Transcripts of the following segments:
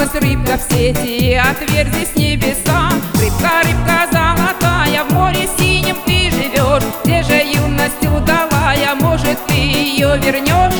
Попалась рыбка в сети, отверзись небеса. Рыбка, рыбка золотая, в море синем ты живешь. Где же юность удалая, может, ты ее вернешь?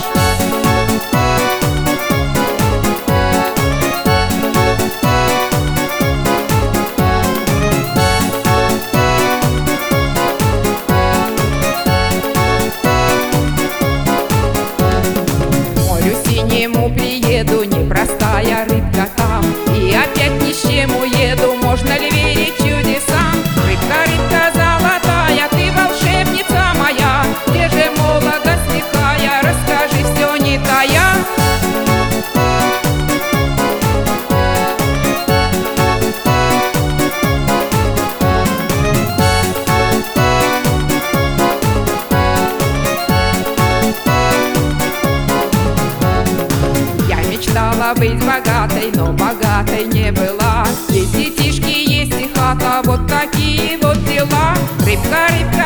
Приеду, непростая рыбка там, и опять ни с чем уеду. Можно ли верить чудесам? Рыбка, рыбка золотая, ты волшебница моя. Где же молодость лихая? Расскажи все, не тая. Мечтала быть богатой, но богатой не была. Есть детишки, есть и хата, вот такие вот дела. Рыбка, рыбка